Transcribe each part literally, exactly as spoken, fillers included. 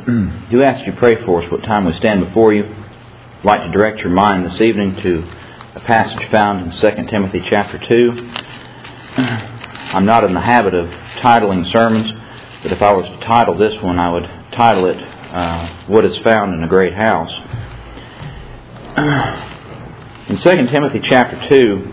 do ask you to pray for us what time we stand before you. I'd like to direct your mind this evening to a passage found in Second Timothy chapter two. I'm not in the habit of titling sermons, but if I was to title this one, I would title it, uh, What is Found in a Great House. In Second Timothy chapter two,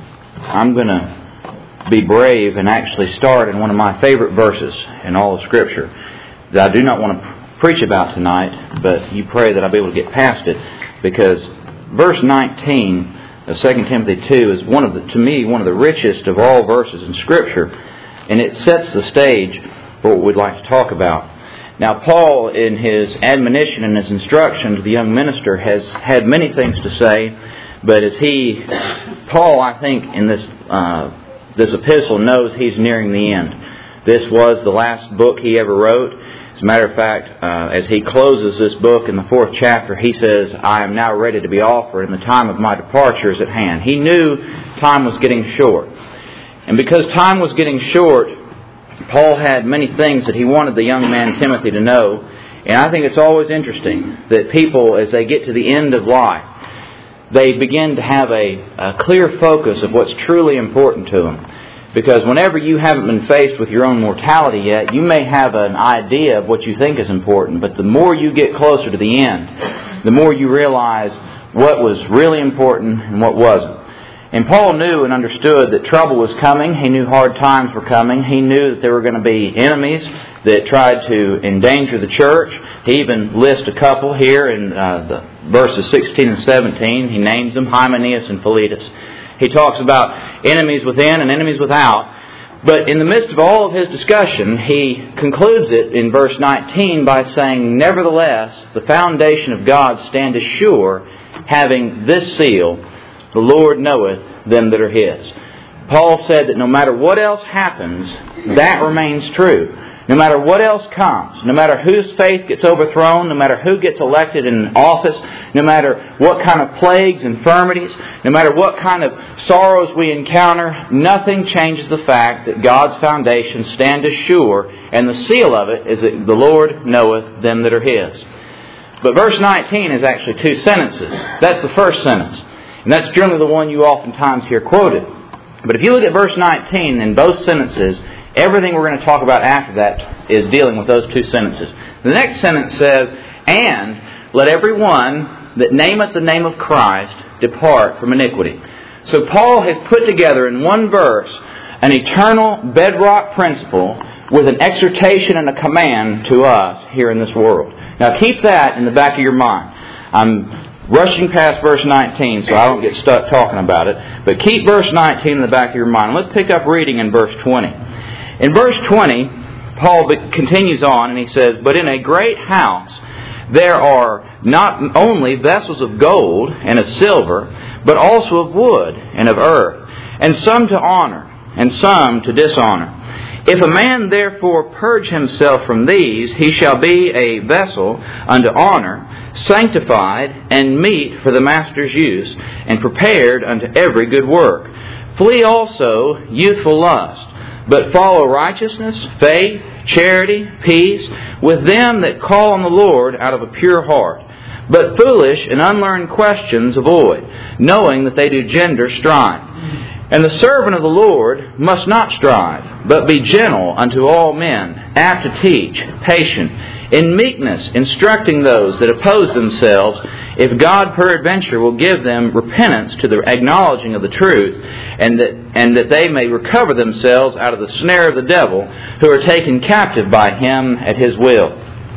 I'm going to be brave and actually start in one of my favorite verses in all of Scripture that I do not want to preach about tonight, but you pray that I'll be able to get past it, because verse nineteen of Second Timothy two is one of the, to me, one of the richest of all verses in Scripture, and it sets the stage for what we'd like to talk about. Now, Paul, in his admonition and his instruction to the young minister, has had many things to say, but as he, Paul, I think, in this uh, this epistle knows he's nearing the end. This was the last book he ever wrote. As a matter of fact, uh, as he closes this book in the fourth chapter, he says, I am now ready to be offered, and the time of my departure is at hand. He knew time was getting short. And because time was getting short, Paul had many things that he wanted the young man Timothy to know. And I think it's always interesting that people, as they get to the end of life, they begin to have a, a clear focus of what's truly important to them. Because whenever you haven't been faced with your own mortality yet, you may have an idea of what you think is important. But the more you get closer to the end, the more you realize what was really important and what wasn't. And Paul knew and understood that trouble was coming. He knew hard times were coming. He knew that there were going to be enemies that tried to endanger the church. He even lists a couple here in uh, the verses sixteen and seventeen. He names them, Hymenaeus and Philetus. He talks about enemies within and enemies without. But in the midst of all of his discussion, he concludes it in verse nineteen by saying, nevertheless, the foundation of God standeth sure, having this seal, the Lord knoweth them that are His. Paul said that no matter what else happens, that remains true. No matter what else comes, no matter whose faith gets overthrown, no matter who gets elected in office, no matter what kind of plagues, infirmities, no matter what kind of sorrows we encounter, nothing changes the fact that God's foundation standeth sure, and the seal of it is that the Lord knoweth them that are His. But verse nineteen is actually two sentences. That's the first sentence. And that's generally the one you oftentimes hear quoted. But if you look at verse nineteen, in both sentences, everything we're going to talk about after that is dealing with those two sentences. The next sentence says, and let every one that nameth the name of Christ depart from iniquity. So Paul has put together in one verse an eternal bedrock principle with an exhortation and a command to us here in this world. Now keep that in the back of your mind. I'm rushing past verse nineteen so I don't get stuck talking about it. But keep verse nineteen in the back of your mind. Let's pick up reading in verse twenty. In verse twenty, Paul continues on and he says, but in a great house there are not only vessels of gold and of silver, but also of wood and of earth, and some to honor and some to dishonor. If a man therefore purge himself from these, he shall be a vessel unto honor, sanctified and meet for the master's use, and prepared unto every good work. Flee also youthful lust, but follow righteousness, faith, charity, peace, with them that call on the Lord out of a pure heart. But foolish and unlearned questions avoid, knowing that they do gender strife. And the servant of the Lord must not strive, but be gentle unto all men, apt to teach, patient, in meekness instructing those that oppose themselves, if God peradventure will give them repentance to the acknowledging of the truth, and that and that they may recover themselves out of the snare of the devil, who are taken captive by him at his will.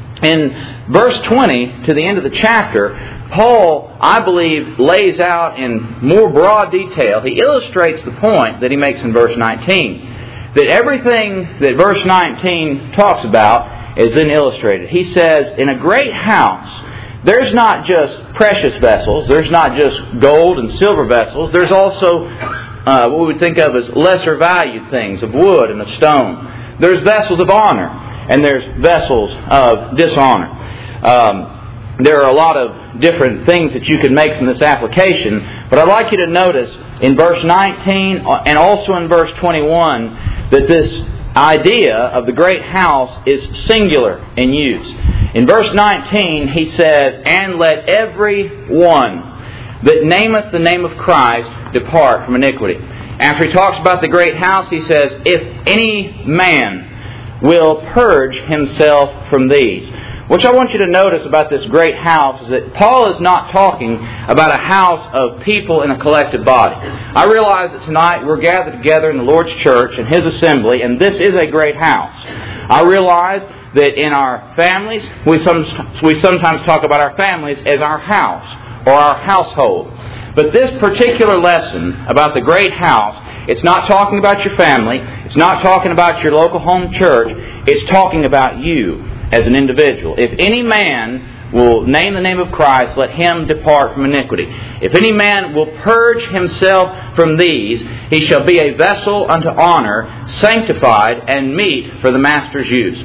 In verse twenty, to the end of the chapter, Paul, I believe, lays out in more broad detail. He illustrates the point that he makes in verse nineteen. That everything that verse nineteen talks about is then illustrated. He says, in a great house, there's not just precious vessels, there's not just gold and silver vessels, there's also uh, what we would think of as lesser valued things of wood and of stone. There's vessels of honor, and there's vessels of dishonor. Um, there are a lot of different things that you could make from this application, but I'd like you to notice in verse nineteen and also in verse twenty-one that this idea of the great house is singular in use. In verse nineteen, he says, "And let every one that nameth the name of Christ depart from iniquity." After he talks about the great house, he says, "If any man will purge himself from these." What I want you to notice about this great house is that Paul is not talking about a house of people in a collective body. I realize that tonight we're gathered together in the Lord's church and His assembly, and this is a great house. I realize that in our families, we, some, we sometimes talk about our families as our house or our household. But this particular lesson about the great house, it's not talking about your family, it's not talking about your local home church, it's talking about you as an individual. If any man will name the name of Christ, let him depart from iniquity. If any man will purge himself from these, he shall be a vessel unto honor, sanctified and meet for the master's use.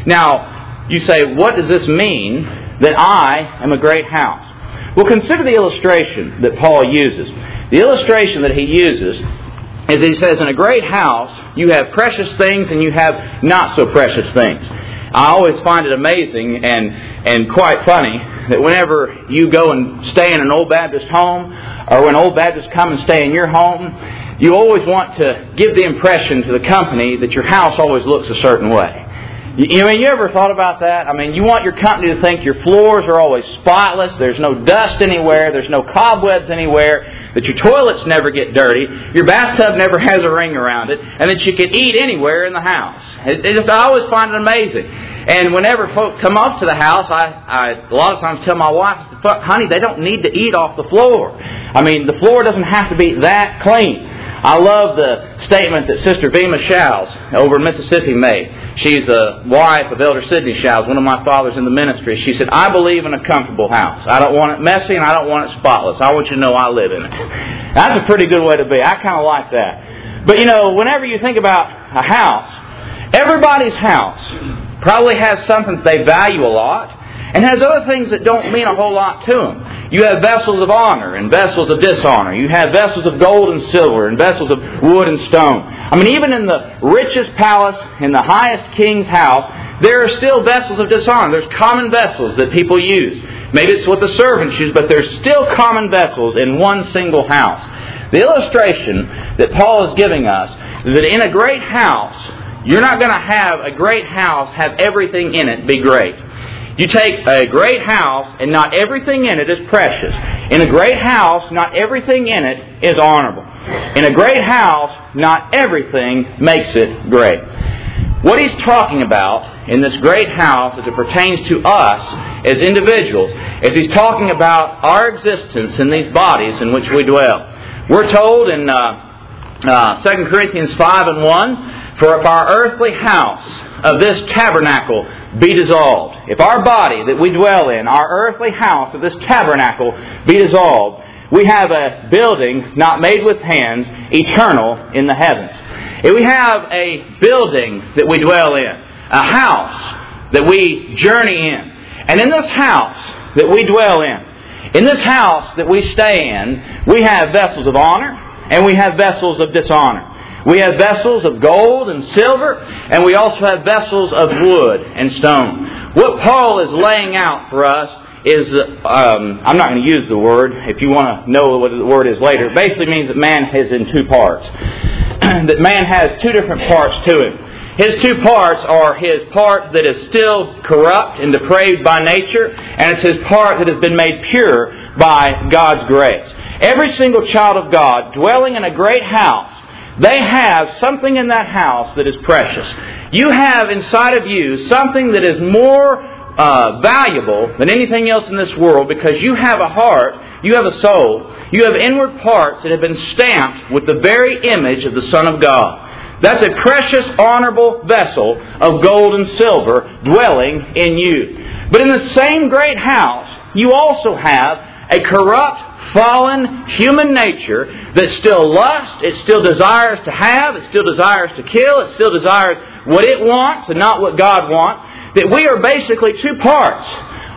Now, you say, what does this mean that I am a great house? Well, consider the illustration that Paul uses. The illustration that he uses is he says, in a great house, you have precious things and you have not so precious things. I always find it amazing and, and quite funny that whenever you go and stay in an Old Baptist home, or when Old Baptists come and stay in your home, you always want to give the impression to the company that your house always looks a certain way. You, I mean, you ever thought about that? I mean, you want your company to think your floors are always spotless, there's no dust anywhere, there's no cobwebs anywhere, that your toilets never get dirty, your bathtub never has a ring around it, and that you can eat anywhere in the house. It, it just, I always find it amazing. And whenever folk come up to the house, I, I a lot of times tell my wife, honey, they don't need to eat off the floor. I mean, the floor doesn't have to be that clean. I love the statement that Sister Vema Shows over in Mississippi made. She's a wife of Elder Sidney Shows, one of my fathers in the ministry. She said, "I believe in a comfortable house. I don't want it messy and I don't want it spotless. I want you to know I live in it." That's a pretty good way to be. I kind of like that. But you know, whenever you think about a house, everybody's house probably has something that they value a lot, and has other things that don't mean a whole lot to them. You have vessels of honor and vessels of dishonor. You have vessels of gold and silver and vessels of wood and stone. I mean, even in the richest palace, in the highest king's house, there are still vessels of dishonor. There's common vessels that people use. Maybe it's what the servants use, but there's still common vessels in one single house. The illustration that Paul is giving us is that in a great house, you're not going to have a great house have everything in it be great. You take a great house and not everything in it is precious. In a great house, not everything in it is honorable. In a great house, not everything makes it great. What he's talking about in this great house as it pertains to us as individuals is he's talking about our existence in these bodies in which we dwell. We're told in uh, uh, Second Corinthians five and one, "For if our earthly house of this tabernacle be dissolved," if our body that we dwell in, our earthly house of this tabernacle be dissolved, we have a building not made with hands, eternal in the heavens. If we have a building that we dwell in, a house that we journey in, and in this house that we dwell in, in this house that we stay in, we have vessels of honor and we have vessels of dishonor. We have vessels of gold and silver, and we also have vessels of wood and stone. What Paul is laying out for us is, um, I'm not going to use the word. If you want to know what the word is later, it basically means that man is in two parts. That man has two different parts to him. His two parts are his part that is still corrupt and depraved by nature, and it's his part that has been made pure by God's grace. Every single child of God dwelling in a great house, they have something in that house that is precious. You have inside of you something that is more uh, valuable than anything else in this world, because you have a heart, you have a soul, you have inward parts that have been stamped with the very image of the Son of God. That's a precious, honorable vessel of gold and silver dwelling in you. But in the same great house, you also have a corrupt, fallen human nature that still lusts, it still desires to have, it still desires to kill, it still desires what it wants and not what God wants. That we are basically two parts,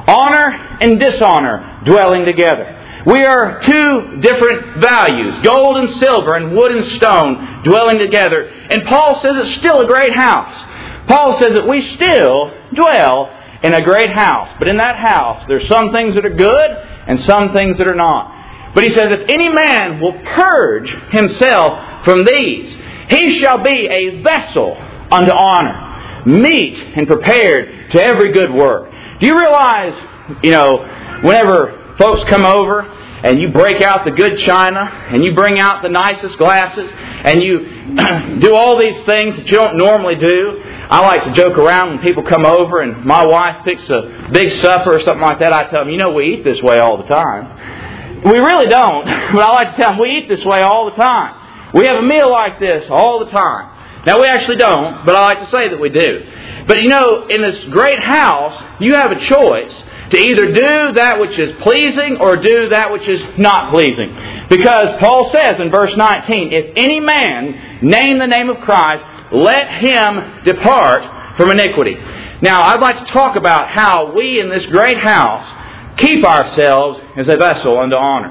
honor and dishonor, dwelling together. We are two different values, gold and silver and wood and stone, dwelling together. And Paul says it's still a great house. Paul says that we still dwell in a great house. But in that house, there's some things that are good and some things that are not. But he says, if any man will purge himself from these, he shall be a vessel unto honor, meet and prepared to every good work. Do you realize, you know, whenever folks come over and you break out the good china and you bring out the nicest glasses and you do all these things that you don't normally do? I like to joke around when people come over and my wife picks a big supper or something like that. I tell them, you know, we eat this way all the time. We really don't, but I like to tell them we eat this way all the time. We have a meal like this all the time. Now, we actually don't, but I like to say that we do. But you know, in this great house, you have a choice to either do that which is pleasing or do that which is not pleasing. Because Paul says in verse nineteen, if any man name the name of Christ, let him depart from iniquity. Now, I'd like to talk about how we in this great house keep ourselves as a vessel unto honor.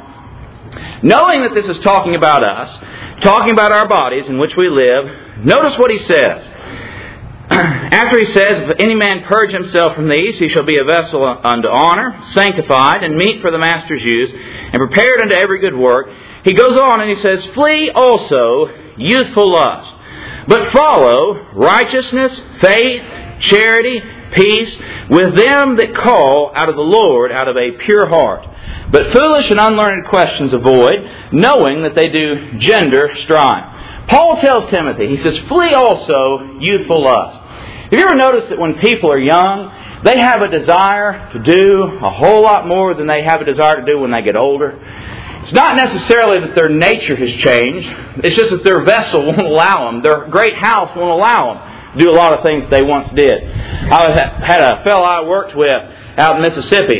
Knowing that this is talking about us, talking about our bodies in which we live, notice what he says. After he says, if any man purge himself from these, he shall be a vessel unto honor, sanctified, and meet for the master's use, and prepared unto every good work, he goes on and he says, flee also youthful lust, but follow righteousness, faith, charity, peace, with them that call out of the Lord out of a pure heart. But foolish and unlearned questions avoid, knowing that they do gender strive. Paul tells Timothy, he says, flee also youthful lust. Have you ever noticed that when people are young, they have a desire to do a whole lot more than they have a desire to do when they get older? It's not necessarily that their nature has changed. It's just that their vessel won't allow them. Their great house won't allow them to do a lot of things that they once did. I had a fellow I worked with out in Mississippi,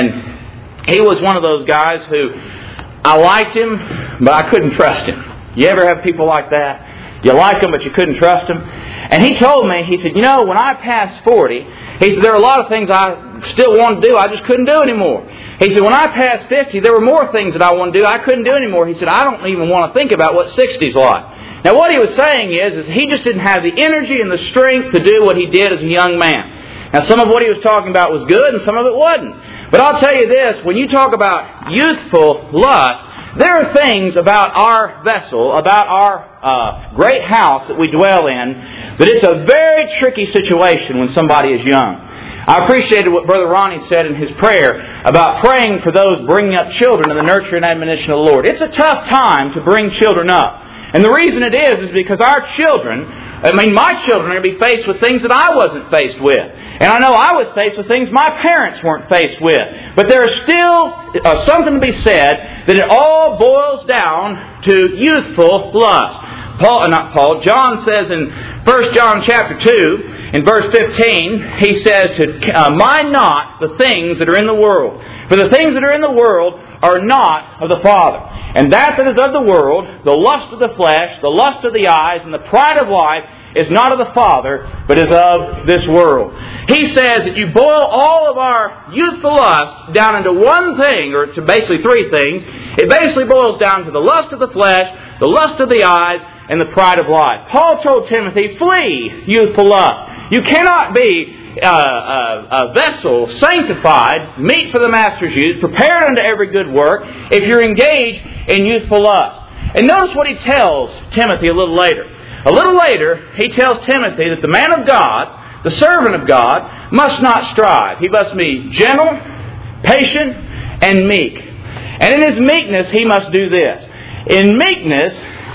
and he was one of those guys who I liked him, but I couldn't trust him. You ever have people like that? You like them, but you couldn't trust them? And he told me, he said, you know, when I passed forty, he said, there are a lot of things I still wanted to do, I just couldn't do anymore. He said, when I passed fifty, there were more things that I wanted to do, I couldn't do anymore. He said, I don't even want to think about what sixty's like. Now, what he was saying is, is he just didn't have the energy and the strength to do what he did as a young man. Now, some of what he was talking about was good, and some of it wasn't. But I'll tell you this, when you talk about youthful lust, there are things about our vessel, about our uh, great house that we dwell in, that it's a very tricky situation when somebody is young. I appreciated what Brother Ronnie said in his prayer about praying for those bringing up children in the nurture and admonition of the Lord. It's a tough time to bring children up. And the reason it is, is because our children, I mean, my children are going to be faced with things that I wasn't faced with. And I know I was faced with things my parents weren't faced with. But there is still uh, something to be said that it all boils down to youthful lust. Paul, uh, not Paul, John says in First John chapter two, in verse fifteen, he says to uh, mind not the things that are in the world. For the things that are in the world are not of the Father. And that that is of the world, the lust of the flesh, the lust of the eyes, and the pride of life, is not of the Father, but is of this world. He says that you boil all of our youthful lust down into one thing, or to basically three things. It basically boils down to the lust of the flesh, the lust of the eyes, and the pride of life. Paul told Timothy, flee youthful lust. You cannot be Uh, a, a vessel sanctified, meet for the master's use, prepared unto every good work, if you're engaged in youthful lust. And notice what he tells Timothy a little later. A little later, he tells Timothy that the man of God, the servant of God, must not strive. He must be gentle, patient, and meek. And in his meekness, he must do this. In meekness,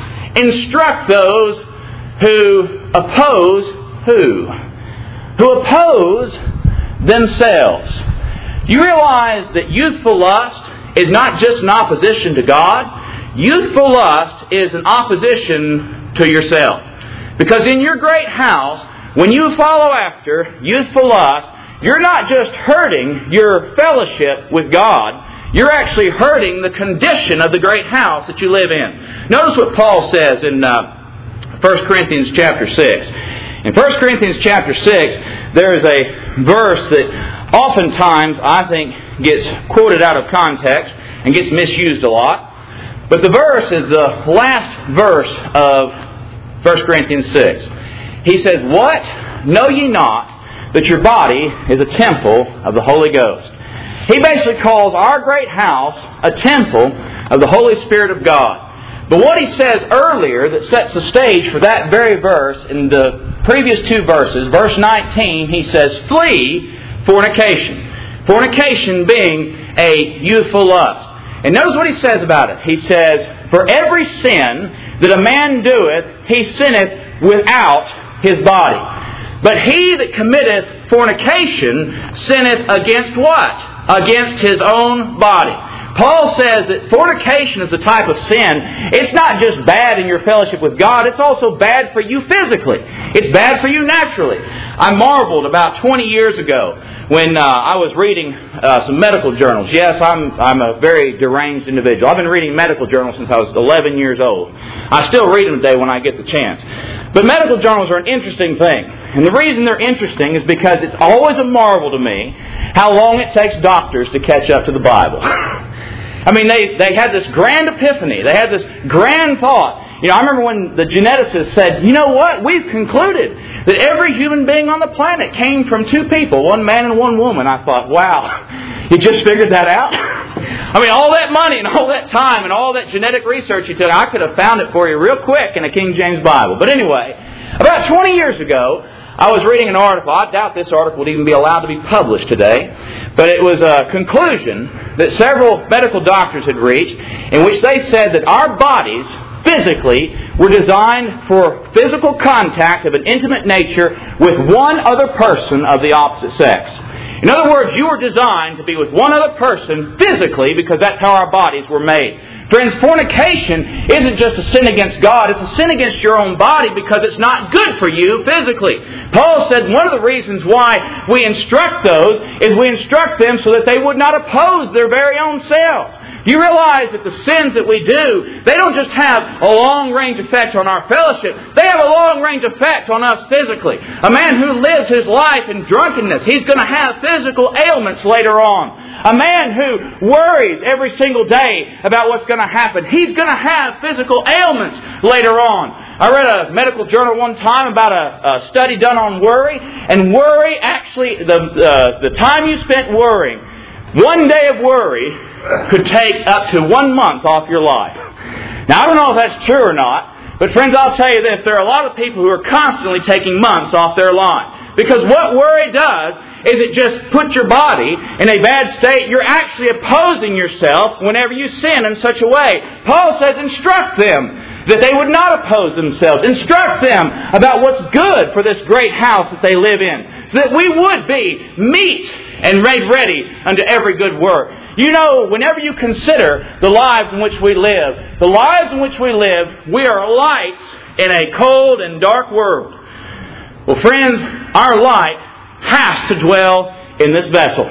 instruct those who oppose who? Who oppose themselves. You realize that youthful lust is not just an opposition to God. Youthful lust is an opposition to yourself. Because in your great house, when you follow after youthful lust, you're not just hurting your fellowship with God, you're actually hurting the condition of the great house that you live in. Notice what Paul says in uh, First Corinthians chapter six. In First Corinthians chapter six, there is a verse that oftentimes I think gets quoted out of context and gets misused a lot. But the verse is the last verse of First Corinthians six. He says, what? Know ye not that your body is a temple of the Holy Ghost. He basically calls our great house a temple of the Holy Spirit of God. But what he says earlier that sets the stage for that very verse in the previous two verses, verse nineteen, he says, flee fornication. Fornication being a youthful lust. And notice what he says about it. He says, for every sin that a man doeth, he sinneth without his body. But he that committeth fornication sinneth against what? Against his own body. Paul says that fornication is a type of sin. It's not just bad in your fellowship with God, it's also bad for you physically. It's bad for you naturally. I marveled about twenty years ago when uh, I was reading uh, some medical journals. Yes, I'm I'm a very deranged individual. I've been reading medical journals since I was eleven years old. I still read them today when I get the chance. But medical journals are an interesting thing. And the reason they're interesting is because it's always a marvel to me how long it takes doctors to catch up to the Bible. I mean, they, they had this grand epiphany. They had this grand thought. You know, I remember when the geneticists said, you know what? We've concluded that every human being on the planet came from two people, one man and one woman. I thought, wow, you just figured that out? I mean, all that money and all that time and all that genetic research you took, I could have found it for you real quick in a King James Bible. But anyway, about twenty years ago, I was reading an article. I doubt this article would even be allowed to be published today. But it was a conclusion that several medical doctors had reached in which they said that our bodies physically were designed for physical contact of an intimate nature with one other person of the opposite sex. In other words, you were designed to be with one other person physically because that's how our bodies were made. Friends, fornication isn't just a sin against God, it's a sin against your own body because it's not good for you physically. Paul said one of the reasons why we instruct those is we instruct them so that they would not oppose their very own selves. You realize that the sins that we do, they don't just have a long-range effect on our fellowship. They have a long-range effect on us physically. A man who lives his life in drunkenness, he's going to have physical ailments later on. A man who worries every single day about what's going to happen, he's going to have physical ailments later on. I read a medical journal one time about a, a study done on worry, and worry actually, the, uh, the time you spent worrying, one day of worry could take up to one month off your life. Now, I don't know if that's true or not, but friends, I'll tell you this. There are a lot of people who are constantly taking months off their life. Because what worry does is it just puts your body in a bad state. You're actually opposing yourself whenever you sin in such a way. Paul says, instruct them that they would not oppose themselves. Instruct them about what's good for this great house that they live in. So that we would be meet and made ready unto every good work. You know, whenever you consider the lives in which we live, the lives in which we live, we are lights in a cold and dark world. Well, friends, our light has to dwell in this vessel.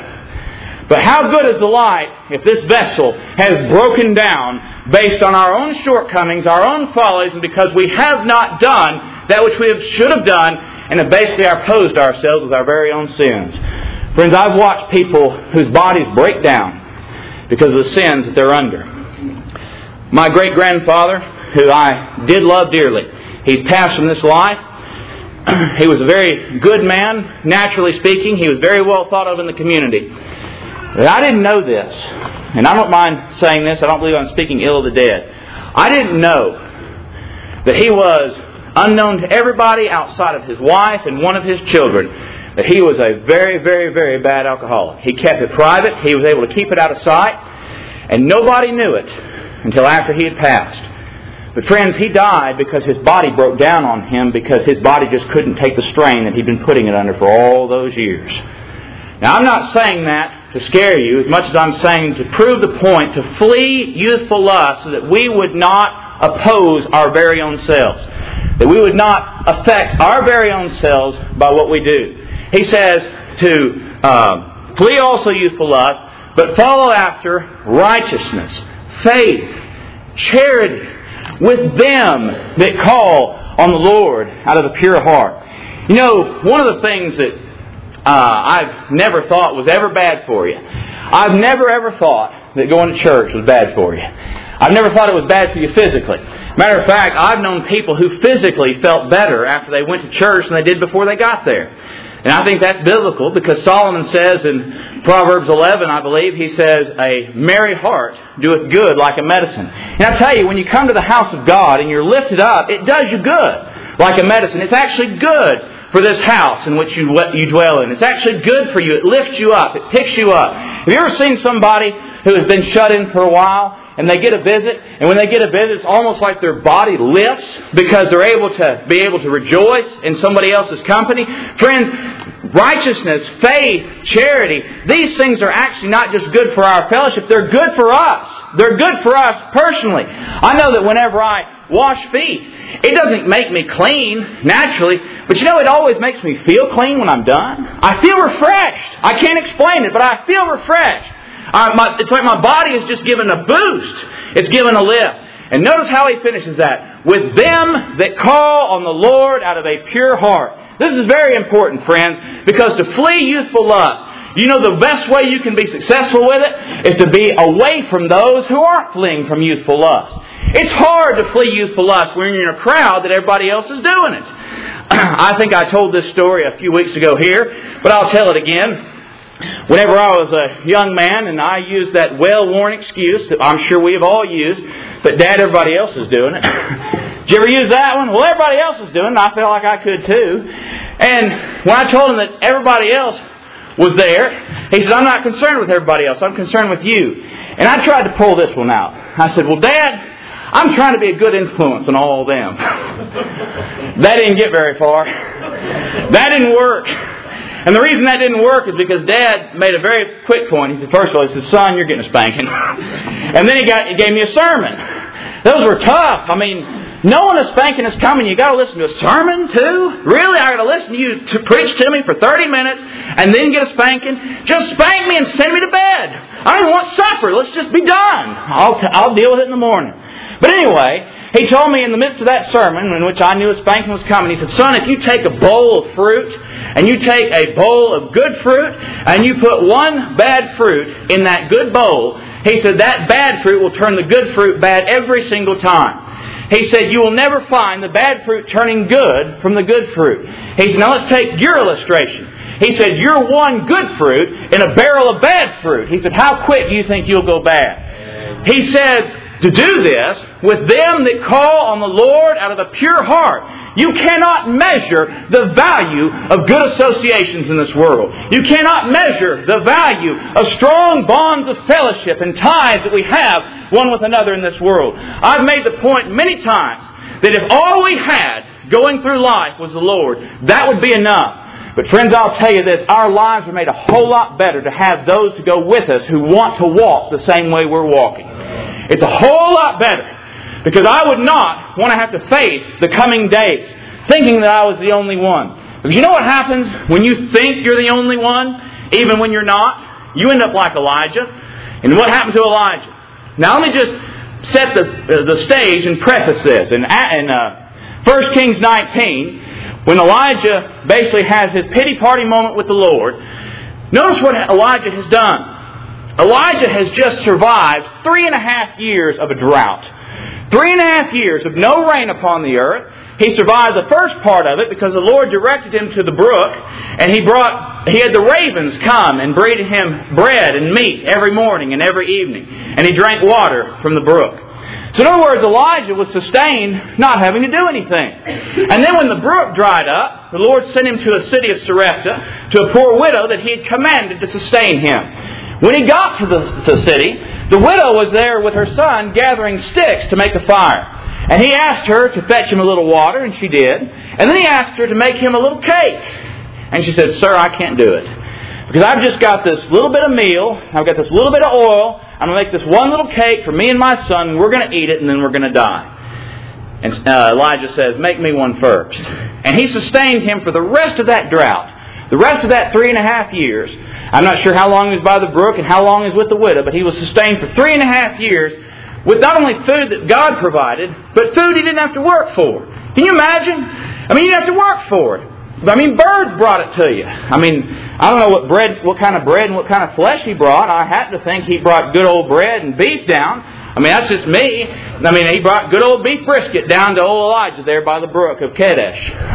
But how good is the light if this vessel has broken down based on our own shortcomings, our own follies, and because we have not done that which we have, should have done, and have basically opposed ourselves with our very own sins. Friends, I've watched people whose bodies break down because of the sins that they're under. My great-grandfather, who I did love dearly, he's passed from this life. He was a very good man, naturally speaking. He was very well thought of in the community. But I didn't know this, and I don't mind saying this. I don't believe I'm speaking ill of the dead. I didn't know that he was, unknown to everybody outside of his wife and one of his children, that he was a very, very, very bad alcoholic. He kept it private. He was able to keep it out of sight. And nobody knew it until after he had passed. But friends, he died because his body broke down on him because his body just couldn't take the strain that he'd been putting it under for all those years. Now, I'm not saying that to scare you as much as I'm saying to prove the point, to flee youthful lust so that we would not oppose our very own selves. That we would not affect our very own selves by what we do. He says to uh, flee also youthful lust, but follow after righteousness, faith, charity, with them that call on the Lord out of a pure heart. You know, one of the things that uh, I've never thought was ever bad for you, I've never ever thought that going to church was bad for you. I've never thought it was bad for you physically. Matter of fact, I've known people who physically felt better after they went to church than they did before they got there. And I think that's biblical because Solomon says in Proverbs eleven, I believe, he says, a merry heart doeth good like a medicine. And I tell you, when you come to the house of God and you're lifted up, it does you good like a medicine. It's actually good for this house in which you you dwell in. It's actually good for you. It lifts you up. It picks you up. Have you ever seen somebody who has been shut in for a while and they get a visit, and when they get a visit, it's almost like their body lifts because they're able to be able to rejoice in somebody else's company? Friends, righteousness, faith, charity, these things are actually not just good for our fellowship. They're good for us. They're good for us personally. I know that whenever I wash feet, it doesn't make me clean naturally, but you know, it always makes me feel clean when I'm done. I feel refreshed. I can't explain it, but I feel refreshed. I, my, it's like my body is just given a boost. It's given a lift. And notice how he finishes that. With them that call on the Lord out of a pure heart. This is very important, friends, because to flee youthful lust, you know the best way you can be successful with it is to be away from those who aren't fleeing from youthful lust. It's hard to flee youthful lust when you're in a crowd that everybody else is doing it. I think I told this story a few weeks ago here, but I'll tell it again. Whenever I was a young man and I used that well-worn excuse that I'm sure we have all used, but Dad, everybody else is doing it. Did you ever use that one? Well, everybody else is doing it, and I felt like I could too. And when I told him that everybody else was there, he said, I'm not concerned with everybody else. I'm concerned with you. And I tried to pull this one out. I said, well, Dad, I'm trying to be a good influence on all of them. That didn't get very far. That didn't work. And the reason that didn't work is because Dad made a very quick point. He said, first of all, he said, son, you're getting a spanking. And then he got he gave me a sermon. Those were tough. I mean, knowing a spanking is coming, you got to listen to a sermon too? Really? I got to listen to you to preach to me for thirty minutes and then get a spanking? Just spank me and send me to bed. I don't even want supper. Let's just be done. I'll, t- I'll deal with it in the morning. But anyway, he told me in the midst of that sermon, in which I knew a spanking was coming, he said, son, if you take a bowl of fruit, and you take a bowl of good fruit, and you put one bad fruit in that good bowl, he said, that bad fruit will turn the good fruit bad every single time. He said, you will never find the bad fruit turning good from the good fruit. He said, now let's take your illustration. He said, you're one good fruit in a barrel of bad fruit. He said, how quick do you think you'll go bad? He says, to do this, with them that call on the Lord out of a pure heart, you cannot measure the value of good associations in this world. You cannot measure the value of strong bonds of fellowship and ties that we have one with another in this world. I've made the point many times that if all we had going through life was the Lord, that would be enough. But friends, I'll tell you this, our lives are made a whole lot better to have those to go with us who want to walk the same way we're walking. It's a whole lot better because I would not want to have to face the coming days thinking that I was the only one. Because you know what happens when you think you're the only one, even when you're not? You end up like Elijah. And what happened to Elijah? Now let me just set the uh, the stage and preface this. In, in uh, First Kings nineteen, when Elijah basically has his pity party moment with the Lord, notice what Elijah has done. Elijah has just survived three and a half years of a drought. Three and a half years of no rain upon the earth. He survived the first part of it because the Lord directed him to the brook, and he brought he had the ravens come and bring him bread and meat every morning and every evening. And he drank water from the brook. So in other words, Elijah was sustained not having to do anything. And then when the brook dried up, the Lord sent him to a city of Sarepta, to a poor widow that he had commanded to sustain him. When he got to the, the city, the widow was there with her son gathering sticks to make a fire. And he asked her to fetch him a little water, and she did. And then he asked her to make him a little cake. And she said, sir, I can't do it. Because I've just got this little bit of meal, I've got this little bit of oil, I'm going to make this one little cake for me and my son, and we're going to eat it, and then we're going to die. And uh, Elijah says, make me one first. And he sustained him for the rest of that drought. The rest of that three and a half years. I'm not sure how long he was by the brook and how long he was with the widow, but he was sustained for three and a half years with not only food that God provided, but food he didn't have to work for. Can you imagine? I mean, you didn't have to work for it. I mean, birds brought it to you. I mean, I don't know what bread, what kind of bread and what kind of flesh he brought. I happen to think he brought good old bread and beef down. I mean, that's just me. I mean, he brought good old beef brisket down to old Elijah there by the brook of Kadesh.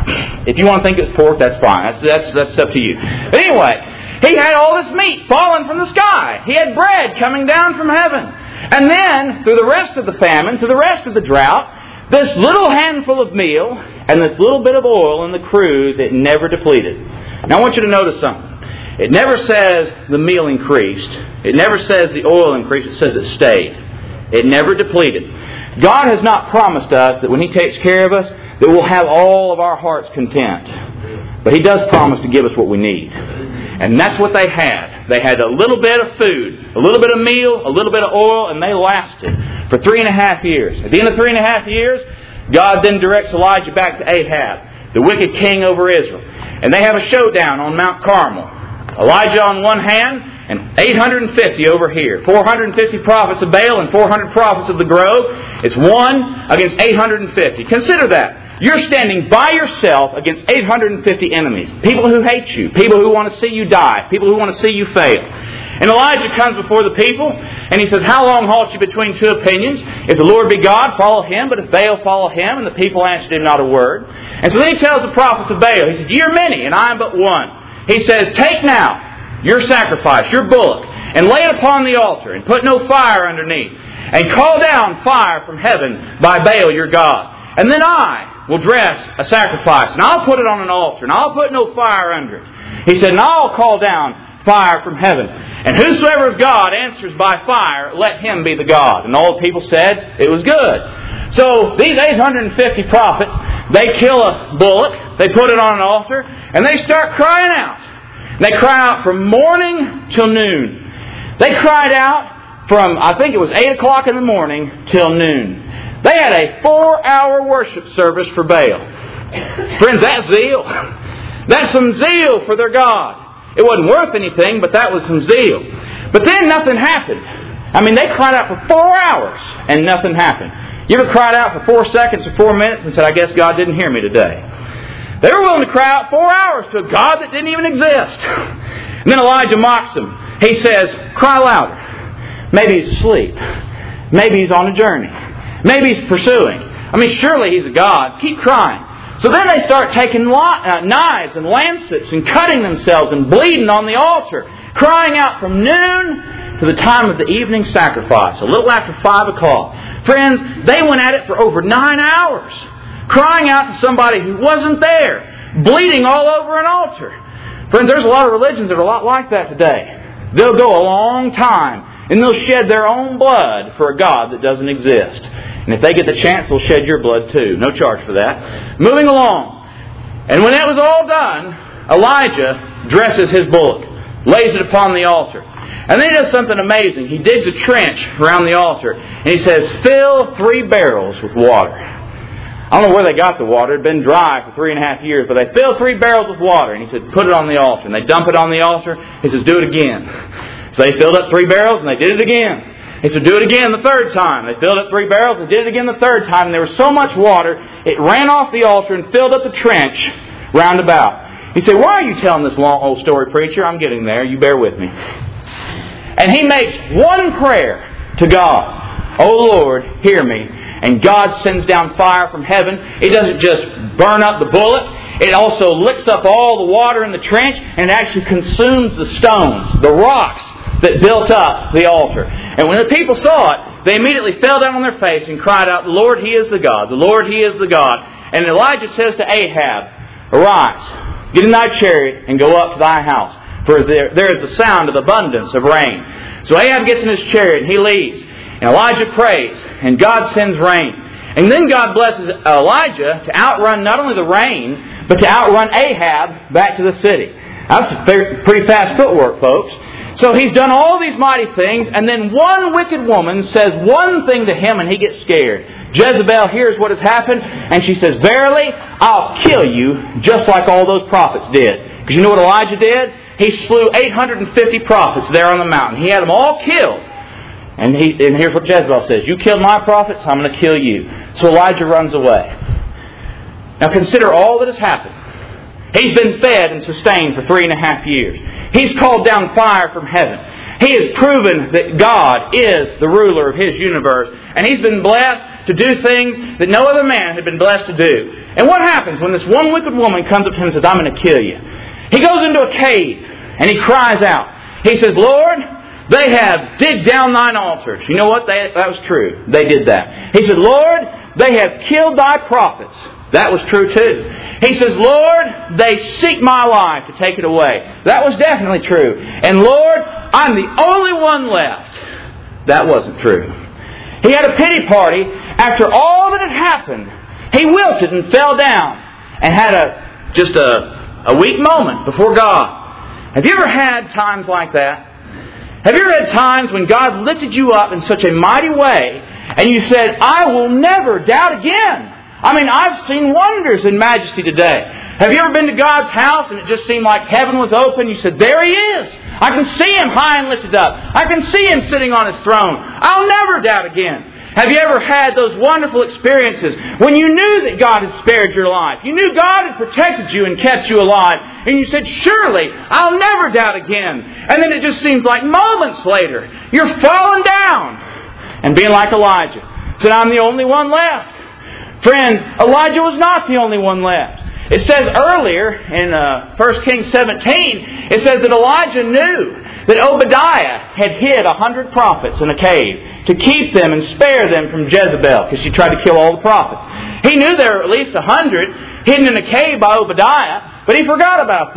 If you want to think it's pork, that's fine. That's, that's, that's up to you. But anyway, he had all this meat falling from the sky. He had bread coming down from heaven. And then, through the rest of the famine, through the rest of the drought, this little handful of meal and this little bit of oil in the cruse, it never depleted. Now I want you to notice something. It never says the meal increased. It never says the oil increased. It says it stayed. It never depleted. God has not promised us that when He takes care of us, that we'll have all of our heart's content. But He does promise to give us what we need. And that's what they had. They had a little bit of food, a little bit of meal, a little bit of oil, and they lasted for three and a half years. At the end of three and a half years, God then directs Elijah back to Ahab, the wicked king over Israel. And they have a showdown on Mount Carmel. Elijah on one hand, and eight hundred fifty over here. four hundred fifty prophets of Baal and four hundred prophets of the grove. It's one against eight hundred fifty. Consider that. You're standing by yourself against eight hundred fifty enemies. People who hate you. People who want to see you die. People who want to see you fail. And Elijah comes before the people, and he says, how long halt you between two opinions? If the Lord be God, follow Him, but if Baal, follow him. And the people answered him not a word. And so then he tells the prophets of Baal, he said, ye are many, and I am but one. He says, take now your sacrifice, your bullock, and lay it upon the altar, and put no fire underneath, and call down fire from heaven by Baal your God. And then I will dress a sacrifice, and I'll put it on an altar, and I'll put no fire under it. He said, and I'll call down fire from heaven. And whosoever is God answers by fire, let him be the God. And all the people said it was good. So these eight hundred fifty prophets, they kill a bullock, they put it on an altar, and they start crying out. They cry out from morning till noon. They cried out from, I think it was eight o'clock in the morning till noon. They had a four-hour worship service for Baal. Friends, that's zeal. That's some zeal for their God. It wasn't worth anything, but that was some zeal. But then nothing happened. I mean, they cried out for four hours and nothing happened. You ever cried out for four seconds or four minutes and said, I guess God didn't hear me today? They were willing to cry out four hours to a God that didn't even exist. And then Elijah mocks them. He says, cry louder. Maybe he's asleep. Maybe he's on a journey. Maybe he's pursuing. I mean, surely he's a God. Keep crying. So then they start taking knives and lancets and cutting themselves and bleeding on the altar, crying out from noon to the time of the evening sacrifice, a little after five o'clock. Friends, they went at it for over nine hours, crying out to somebody who wasn't there, bleeding all over an altar. Friends, there's a lot of religions that are a lot like that today. They'll go a long time and they'll shed their own blood for a God that doesn't exist. And if they get the chance, they'll shed your blood too. No charge for that. Moving along. And when that was all done, Elijah dresses his bullock, lays it upon the altar. And then he does something amazing. He digs a trench around the altar. And he says, fill three barrels with water. I don't know where they got the water. It had been dry for three and a half years. But they filled three barrels with water. And he said, put it on the altar. And they dump it on the altar. He says, do it again. So they filled up three barrels and they did it again. He said, do it again the third time. They filled up three barrels and did it again the third time. And there was so much water, it ran off the altar and filled up the trench round about. He said, why are you telling this long old story, preacher? I'm getting there. You bear with me. And he makes one prayer to God. Oh Lord, hear me. And God sends down fire from heaven. It doesn't just burn up the bullock. It also licks up all the water in the trench and it actually consumes the stones, the rocks that built up the altar. And when the people saw it, they immediately fell down on their face and cried out, the Lord, He is the God. The Lord, He is the God. And Elijah says to Ahab, arise, get in thy chariot and go up to thy house. For there, there is the sound of abundance of rain. So Ahab gets in his chariot and he leaves. And Elijah prays and God sends rain. And then God blesses Elijah to outrun not only the rain, but to outrun Ahab back to the city. That's pretty fast footwork, folks. So he's done all these mighty things, and then one wicked woman says one thing to him and he gets scared. Jezebel hears what has happened, and she says, verily, I'll kill you just like all those prophets did. Because you know what Elijah did? He slew eight hundred fifty prophets there on the mountain. He had them all killed. And, he, and here's what Jezebel says, you killed my prophets, I'm going to kill you. So Elijah runs away. Now consider all that has happened. He's been fed and sustained for three and a half years. He's called down fire from heaven. He has proven that God is the ruler of His universe. And he's been blessed to do things that no other man had been blessed to do. And what happens when this one wicked woman comes up to him and says, I'm going to kill you? He goes into a cave and he cries out. He says, Lord, they have digged down thine altars. You know what? They, that was true. They did that. He said, Lord, they have killed thy prophets. That was true too. He says, Lord, they seek my life to take it away. That was definitely true. And Lord, I'm the only one left. That wasn't true. He had a pity party. After all that had happened, he wilted and fell down and had a just a, a weak moment before God. Have you ever had times like that? Have you ever had times when God lifted you up in such a mighty way and you said, I will never doubt again? I mean, I've seen wonders in majesty today. Have you ever been to God's house and it just seemed like heaven was open? You said, there He is. I can see Him high and lifted up. I can see Him sitting on His throne. I'll never doubt again. Have you ever had those wonderful experiences when you knew that God had spared your life? You knew God had protected you and kept you alive. And you said, surely, I'll never doubt again. And then it just seems like moments later, you're falling down and being like Elijah. Said, I'm the only one left. Friends, Elijah was not the only one left. It says earlier in uh, First Kings seventeen, it says that Elijah knew that Obadiah had hid a hundred prophets in a cave to keep them and spare them from Jezebel, because she tried to kill all the prophets. He knew there were at least a hundred hidden in a cave by Obadiah, but he forgot about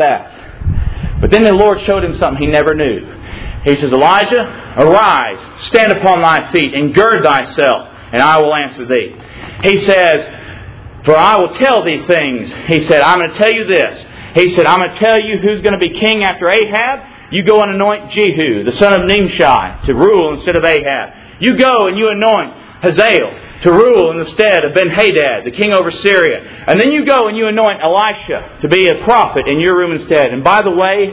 that. But then the Lord showed him something he never knew. He says, Elijah, arise, stand upon thy feet, and gird thyself, and I will answer thee. He says, for I will tell thee things. He said, I'm going to tell you this. He said, I'm going to tell you who's going to be king after Ahab. You go and anoint Jehu, the son of Nimshi, to rule instead of Ahab. You go and you anoint Hazael to rule in the stead of Ben-Hadad, the king over Syria. And then you go and you anoint Elisha to be a prophet in your room instead. And by the way,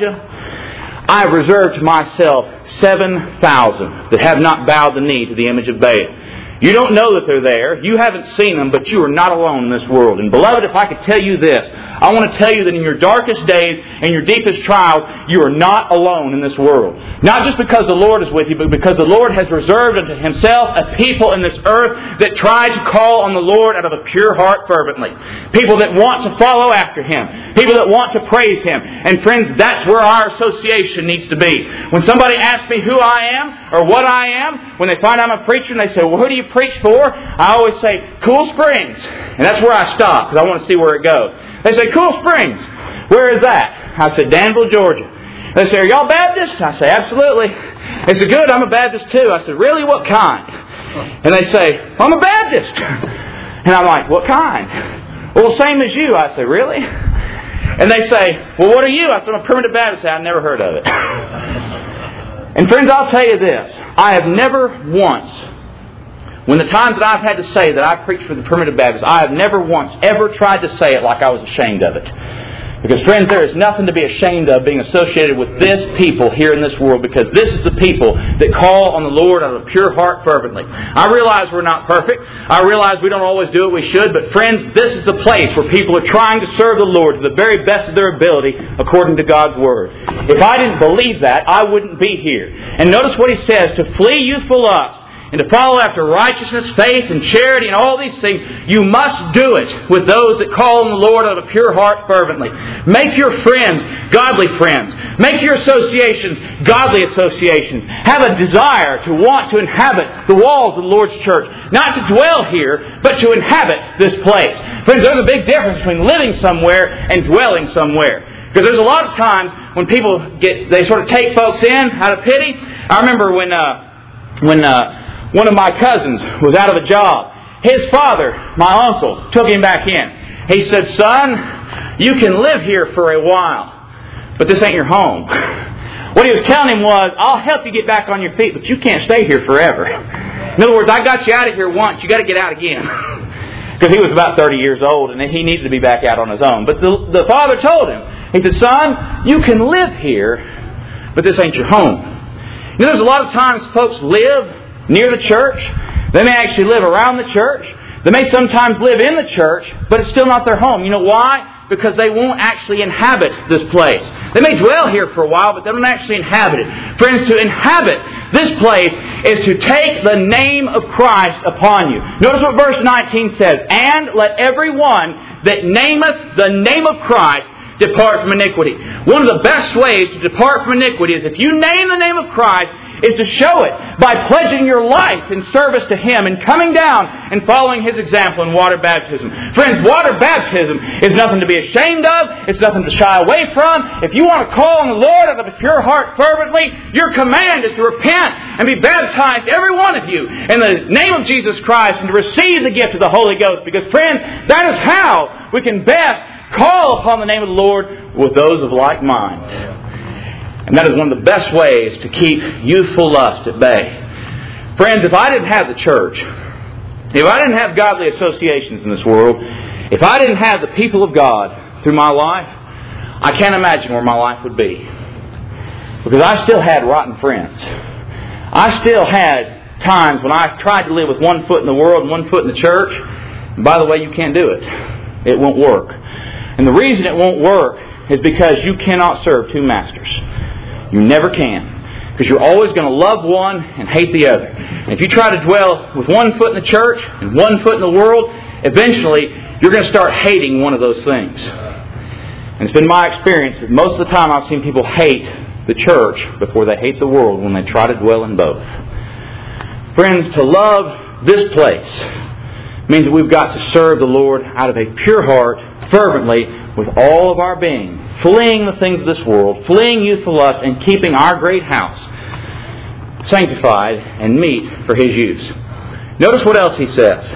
Elijah, I have reserved to myself seven thousand that have not bowed the knee to the image of Baal. You don't know that they're there. You haven't seen them, but you are not alone in this world. And beloved, if I could tell you this, I want to tell you that in your darkest days and your deepest trials, you are not alone in this world. Not just because the Lord is with you, but because the Lord has reserved unto Himself a people in this earth that try to call on the Lord out of a pure heart fervently. People that want to follow after Him. People that want to praise Him. And friends, that's where our association needs to be. When somebody asks me who I am or what I am, when they find I'm a preacher and they say, well, who do you preach for? I always say, Cool Springs. And that's where I stop because I want to see where it goes. They say, Cool Springs. Where is that? I said, Danville, Georgia. They say, are y'all Baptists? I say, absolutely. They said, good, I'm a Baptist too. I said, really? What kind? And they say, I'm a Baptist. And I'm like, what kind? Well, same as you. I say, really? And they say, well, what are you? I said, I'm a Primitive Baptist. I said, I've never heard of it. And friends, I'll tell you this. I have never once, when the times that I've had to say that I preach for the Primitive Baptists, I have never once ever tried to say it like I was ashamed of it. Because friends, there is nothing to be ashamed of being associated with this people here in this world, because this is the people that call on the Lord out of a pure heart fervently. I realize we're not perfect. I realize we don't always do what we should. But friends, this is the place where people are trying to serve the Lord to the very best of their ability according to God's Word. If I didn't believe that, I wouldn't be here. And notice what He says, to flee youthful lust, and to follow after righteousness, faith, and charity, and all these things, you must do it with those that call on the Lord out of a pure heart fervently. Make your friends godly friends. Make your associations godly associations. Have a desire to want to inhabit the walls of the Lord's church. Not to dwell here, but to inhabit this place. Friends, there's a big difference between living somewhere and dwelling somewhere. Because there's a lot of times when people get, they sort of take folks in out of pity. I remember when, uh, when, uh, one of my cousins was out of a job. His father, my uncle, took him back in. He said, son, you can live here for a while, but this ain't your home. What he was telling him was, I'll help you get back on your feet, but you can't stay here forever. In other words, I got you out of here once, you got to get out again. Because he was about thirty years old and he needed to be back out on his own. But the, the father told him, he said, son, you can live here, but this ain't your home. You know, there's a lot of times folks live near the church. They may actually live around the church. They may sometimes live in the church, but it's still not their home. You know why? because they won't actually inhabit this place. They may dwell here for a while, but they don't actually inhabit it. Friends, to inhabit this place is to take the name of Christ upon you. Notice what verse nineteen says. And let every one that nameth the name of Christ depart from iniquity. One of the best ways to depart from iniquity is if you name the name of Christ, is to show it by pledging your life in service to Him and coming down and following His example in water baptism. Friends, water baptism is nothing to be ashamed of. It's nothing to shy away from. If you want to call on the Lord out of a pure heart fervently, your command is to repent and be baptized, every one of you, in the name of Jesus Christ and to receive the gift of the Holy Ghost. Because, friends, that is how we can best call upon the name of the Lord with those of like mind. And that is one of the best ways to keep youthful lust at bay. Friends, if I didn't have the church, if I didn't have godly associations in this world, if I didn't have the people of God through my life, I can't imagine where my life would be. Because I still had rotten friends. I still had times when I tried to live with one foot in the world and one foot in the church. And by the way, you can't do it. It won't work. And the reason it won't work is because you cannot serve two masters. You never can. Because you're always going to love one and hate the other. And if you try to dwell with one foot in the church and one foot in the world, eventually you're going to start hating one of those things. And it's been my experience that most of the time I've seen people hate the church before they hate the world when they try to dwell in both. Friends, to love this place means that we've got to serve the Lord out of a pure heart, fervently, with all of our being, fleeing the things of this world, fleeing youthful lust, and keeping our great house sanctified and meet for His use. Notice what else he says.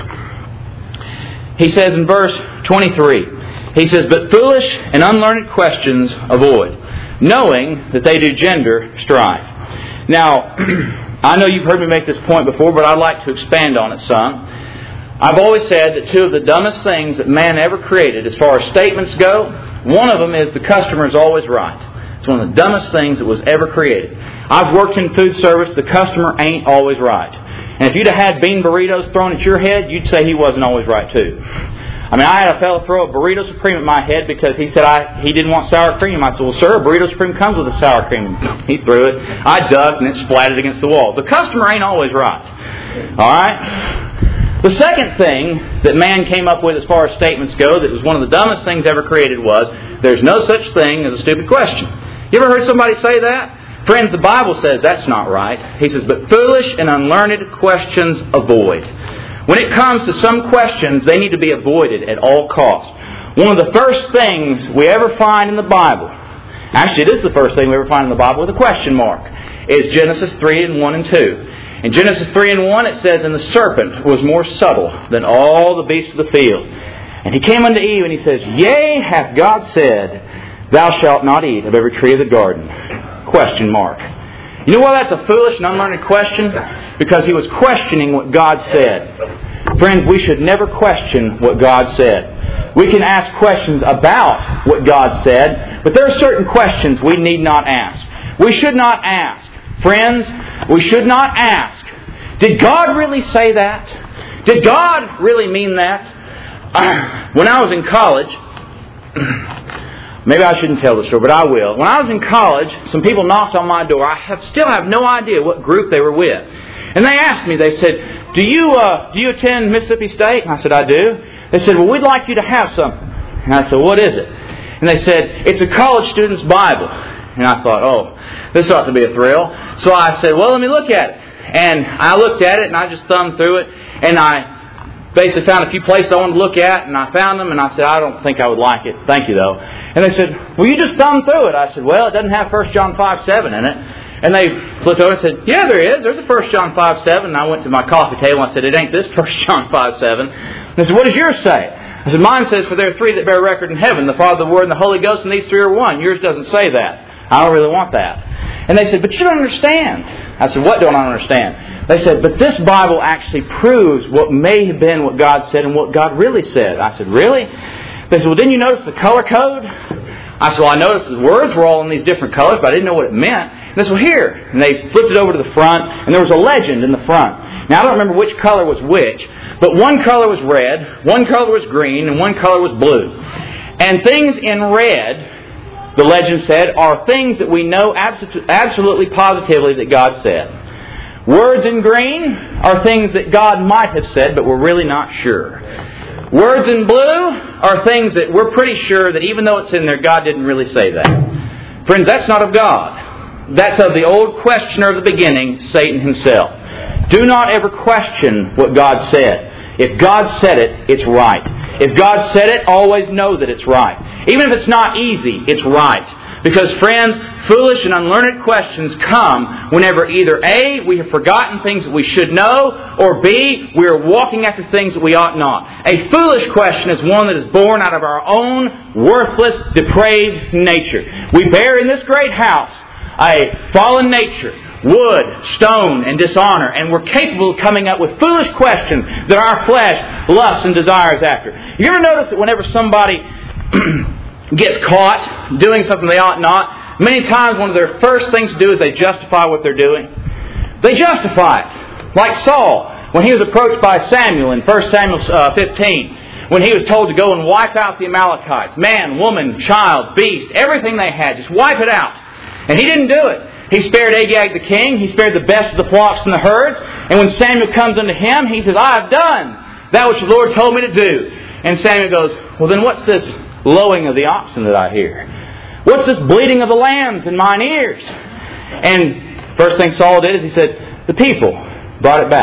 He says in verse twenty-three, he says, But foolish and unlearned questions avoid, knowing that they do gender strife. Now, I know you've heard me make this point before, but I'd like to expand on it some. I've always said that two of the dumbest things that man ever created as far as statements go, one of them is the customer is always right. It's one of the dumbest things that was ever created. I've worked in food service. The customer ain't always right. And if you'd have had bean burritos thrown at your head, you'd say he wasn't always right too. I mean, I had a fellow throw a burrito supreme at my head because he said I he didn't want sour cream. I said, well, sir, a burrito supreme comes with a sour cream. He threw it. I ducked and it splattered against the wall. The customer ain't always right. All right? The second thing that man came up with as far as statements go that was one of the dumbest things ever created was, there's no such thing as a stupid question. You ever heard somebody say that? Friends, the Bible says that's not right. He says, but foolish and unlearned questions avoid. When it comes to some questions, they need to be avoided at all costs. One of the first things we ever find in the Bible, actually it is the first thing we ever find in the Bible with a question mark, is Genesis three and one and two. In Genesis three and one it says, And the serpent was more subtle than all the beasts of the field. And he came unto Eve and he says, Yea, hath God said, Thou shalt not eat of every tree of the garden? Question mark. You know why that's a foolish and unlearned question? Because he was questioning what God said. Friends, we should never question what God said. We can ask questions about what God said, but there are certain questions we need not ask. We should not ask. Friends, we should not ask, did God really say that? Did God really mean that? Uh, when I was in college, maybe I shouldn't tell the story, but I will. When I was in college, some people knocked on my door. I have, still have no idea what group they were with. And they asked me, they said, do you uh, do you attend Mississippi State? And I said, I do. They said, well, we'd like you to have something. And I said, what is it? And they said, it's a college student's Bible. And I thought, oh, this ought to be a thrill. So I said, well, let me look at it. And I looked at it and I just thumbed through it. And I basically found a few places I wanted to look at. And I found them and I said, I don't think I would like it. Thank you, though. And they said, well, you just thumbed through it. I said, well, it doesn't have First John five seven in it. And they flipped over and said, yeah, there is. There's a First John five seven. And I went to my coffee table and I said, it ain't this First John five seven. And they said, what does yours say? I said, mine says, for there are three that bear record in heaven, the Father, the Word, and the Holy Ghost, and these three are one. Yours doesn't say that. I don't really want that. And they said, but you don't understand. I said, what don't I understand? They said, but this Bible actually proves what may have been what God said and what God really said. I said, really? They said, well, didn't you notice the color code? I said, well, I noticed the words were all in these different colors, but I didn't know what it meant. And they said, well, here. And they flipped it over to the front, and there was a legend in the front. Now, I don't remember which color was which, but one color was red, one color was green, and one color was blue. And things in red, the legend said, are things that we know abso- absolutely positively that God said. Words in green are things that God might have said, but we're really not sure. Words in blue are things that we're pretty sure that even though it's in there, God didn't really say that. Friends, that's not of God. That's of the old questioner of the beginning, Satan himself. Do not ever question what God said. If God said it, it's right. If God said it, always know that it's right. Even if it's not easy, it's right. Because, friends, foolish and unlearned questions come whenever either A, we have forgotten things that we should know, or B, we are walking after things that we ought not. A foolish question is one that is born out of our own worthless, depraved nature. We bear in this great house a fallen nature, wood, stone, and dishonor, and we're capable of coming up with foolish questions that our flesh lusts and desires after. You ever notice that whenever somebody gets caught doing something they ought not, many times one of their first things to do is they justify what they're doing? They justify it. Like Saul, when he was approached by Samuel in First Samuel fifteen, when he was told to go and wipe out the Amalekites. Man, woman, child, beast, everything they had, just wipe it out. And he didn't do it. He spared Agag the king. He spared the best of the flocks and the herds. And when Samuel comes unto him, he says, I have done that which the Lord told me to do. And Samuel goes, well then what's this lowing of the oxen that I hear? What's this bleating of the lambs in mine ears? And first thing Saul did is he said, the people brought it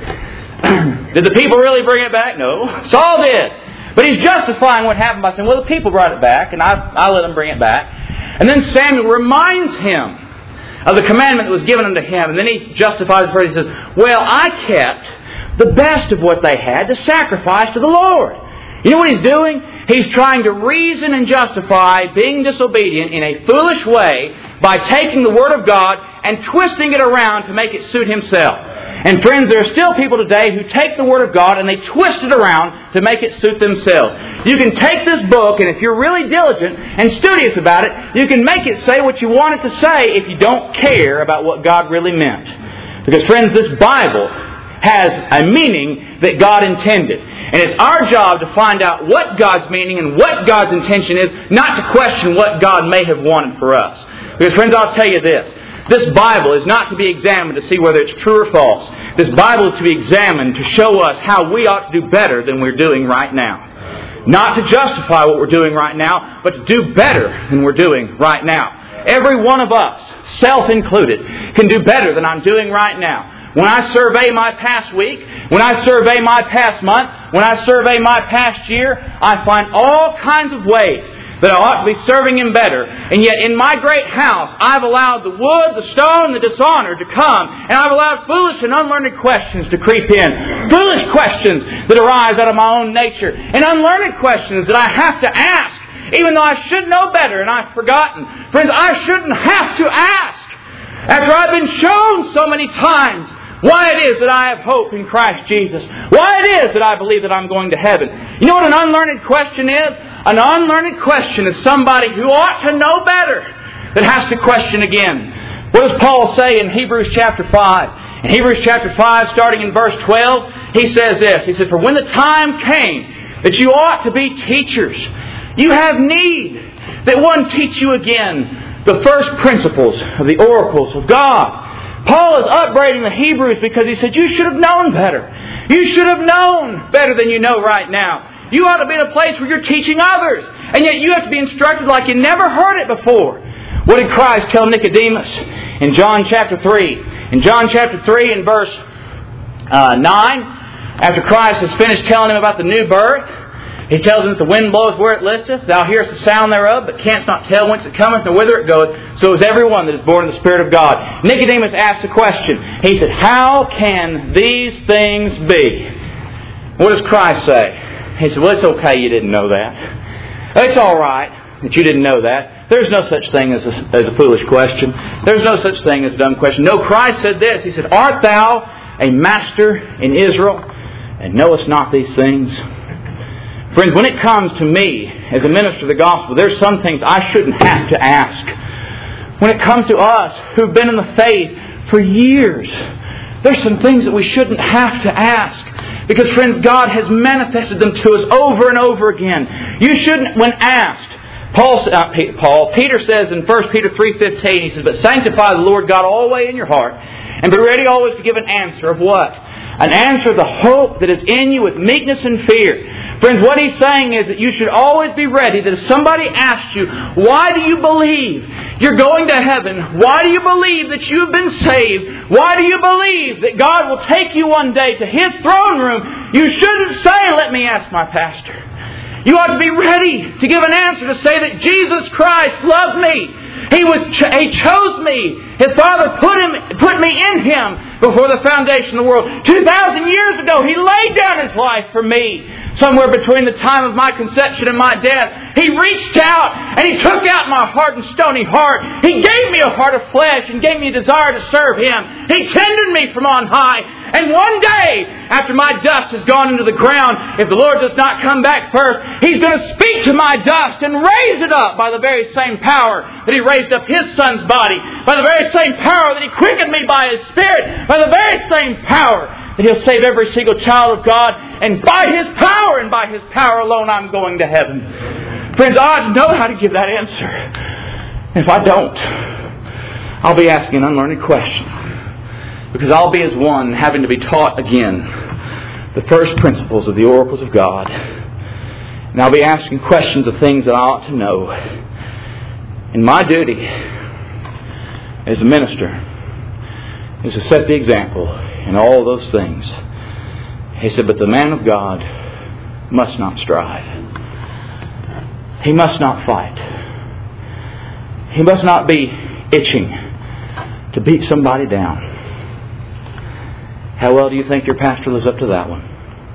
back. Did the people really bring it back? No. Saul did. But he's justifying what happened by saying, well, the people brought it back, and I, I let them bring it back. And then Samuel reminds him of the commandment that was given unto him. And then he justifies it. He says, well, I kept the best of what they had to sacrifice to the Lord. You know what he's doing? He's trying to reason and justify being disobedient in a foolish way by taking the Word of God and twisting it around to make it suit himself. And friends, there are still people today who take the Word of God and they twist it around to make it suit themselves. You can take this book, and if you're really diligent and studious about it, you can make it say what you want it to say if you don't care about what God really meant. Because, friends, this Bible has a meaning that God intended. And it's our job to find out what God's meaning and what God's intention is, not to question what God may have wanted for us. Because, friends, I'll tell you this. This Bible is not to be examined to see whether it's true or false. This Bible is to be examined to show us how we ought to do better than we're doing right now. Not to justify what we're doing right now, but to do better than we're doing right now. Every one of us, self included, can do better than I'm doing right now. When I survey my past week, when I survey my past month, when I survey my past year, I find all kinds of ways that I ought to be serving Him better. And yet in my great house, I've allowed the wood, the stone, the dishonor to come. And I've allowed foolish and unlearned questions to creep in. Foolish questions that arise out of my own nature. And unlearned questions that I have to ask, even though I should know better and I've forgotten. Friends, I shouldn't have to ask. After I've been shown so many times why it is that I have hope in Christ Jesus. Why it is that I believe that I'm going to heaven. You know what an unlearned question is? An unlearned question is somebody who ought to know better that has to question again. What does Paul say in Hebrews chapter five? In Hebrews chapter five, starting in verse twelve, he says this. He said, for when the time came that you ought to be teachers, you have need that one teach you again the first principles of the oracles of God. Paul is upbraiding the Hebrews because he said, you should have known better. You should have known better than you know right now. You ought to be in a place where you're teaching others. And yet you have to be instructed like you never heard it before. What did Christ tell Nicodemus in John chapter three? In John chapter three and verse uh, nine, after Christ has finished telling him about the new birth, He tells him that the wind bloweth where it listeth. Thou hearest the sound thereof, but canst not tell whence it cometh, nor whither it goeth. So is every one that is born of the Spirit of God. Nicodemus asked a question. He said, how can these things be? What does Christ say? He said, well, it's okay you didn't know that. It's all right that you didn't know that. There's no such thing as a, as a foolish question. There's no such thing as a dumb question. No, Christ said this. He said, art thou a master in Israel, and knowest not these things? Friends, when it comes to me as a minister of the gospel, there's some things I shouldn't have to ask. When it comes to us who've been in the faith for years, there's some things that we shouldn't have to ask. Because, friends, God has manifested them to us over and over again. You shouldn't, when asked, Paul, uh, Paul, Peter says in First Peter three fifteen, he says, "But sanctify the Lord God always in your heart, and be ready always to give an answer of what? An answer of the hope that is in you with meekness and fear." Friends, what he's saying is that you should always be ready that if somebody asks you, "Why do you believe you're going to heaven? Why do you believe that you've been saved? Why do you believe that God will take you one day to His throne room?" You shouldn't say, "Let me ask my pastor." You ought to be ready to give an answer to say that Jesus Christ loved me. He was He chose me. His Father put him put me in Him before the foundation of the world. Two thousand years ago, He laid down His life for me. Somewhere between the time of my conception and my death, He reached out and He took out my hard and stony heart. He gave me a heart of flesh and gave me a desire to serve Him. He tendered me from on high. And one day, after my dust has gone into the ground, if the Lord does not come back first, He's going to speak to my dust and raise it up by the very same power that He raised up His Son's body, by the very same power that He quickened me by His Spirit, by the very same power that He'll save every single child of God. And by His power and by His power alone, I'm going to heaven. Friends, I ought to know how to give that answer. And if I don't, I'll be asking an unlearned question. Because I'll be as one having to be taught again the first principles of the oracles of God. And I'll be asking questions of things that I ought to know. And my duty as a minister is to set the example in all those things. He said, "But the man of God must not strive. He must not fight. He must not be itching to beat somebody down." How well do you think your pastor lives up to that one?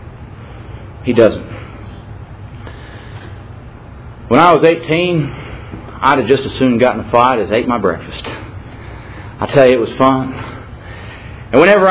He doesn't. When I was eighteen, I'd have just as soon gotten a fight as ate my breakfast. I tell you, it was fun. And whenever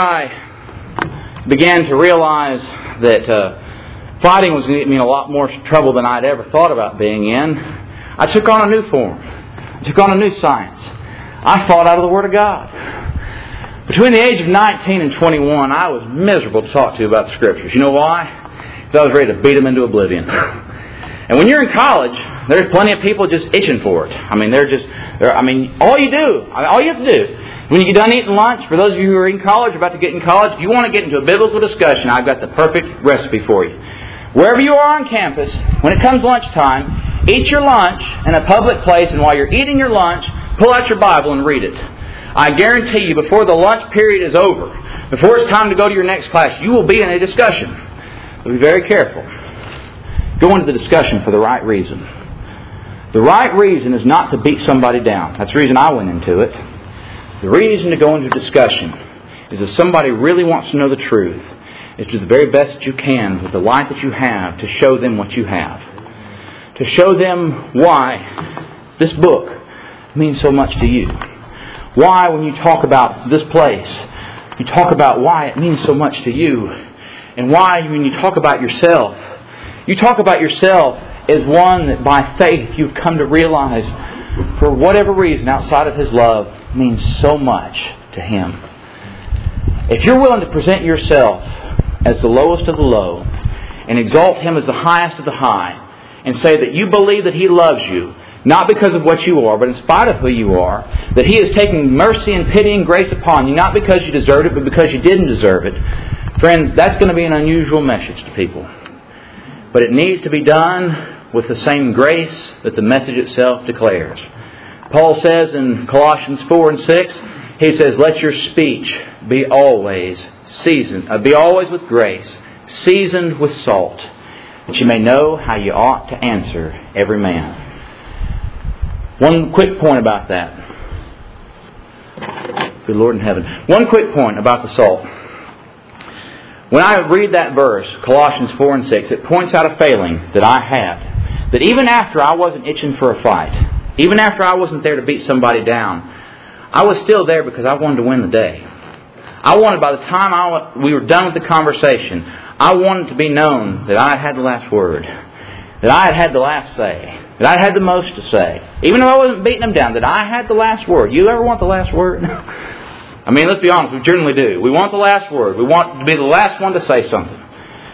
I began to realize that uh, fighting was going to get me in a lot more trouble than I'd ever thought about being in, I took on a new form. I took on a new science. I fought out of the Word of God. Between the age of nineteen and twenty-one, I was miserable to talk to about the Scriptures. You know why? Because I was ready to beat them into oblivion. And when you're in college, there's plenty of people just itching for it. I mean, they're just, they're, I mean, all you do, all you have to do, when you get done eating lunch, for those of you who are in college, about to get in college, if you want to get into a biblical discussion, I've got the perfect recipe for you. Wherever you are on campus, when it comes lunchtime, eat your lunch in a public place, and while you're eating your lunch, pull out your Bible and read it. I guarantee you, before the lunch period is over, before it's time to go to your next class, you will be in a discussion. But be very careful. Go into the discussion for the right reason. The right reason is not to beat somebody down. That's the reason I went into it. The reason to go into discussion is if somebody really wants to know the truth, is to do the very best that you can with the light that you have to show them what you have. To show them why this book means so much to you. Why, when you talk about this place, you talk about why it means so much to you. And why, when you talk about yourself, you talk about yourself as one that by faith you've come to realize, for whatever reason outside of His love, means so much to Him. If you're willing to present yourself as the lowest of the low and exalt Him as the highest of the high and say that you believe that He loves you, not because of what you are, but in spite of who you are, that He is taking mercy and pity and grace upon you, not because you deserved it, but because you didn't deserve it. Friends, that's going to be an unusual message to people. But it needs to be done with the same grace that the message itself declares. Paul says in Colossians four and six, he says, "Let your speech be always seasoned, uh, be always with grace, seasoned with salt, that you may know how you ought to answer every man." One quick point about that. Good Lord in heaven. One quick point about the salt. When I read that verse, Colossians four and six, it points out a failing that I had. That even after I wasn't itching for a fight, even after I wasn't there to beat somebody down, I was still there because I wanted to win the day. I wanted, by the time I, we were done with the conversation, I wanted to be known that I had the last word. That I had had the last say. That I had the most to say. Even if I wasn't beating them down, that I had the last word. You ever want the last word? I mean, let's be honest, we generally do. We want the last word. We want to be the last one to say something.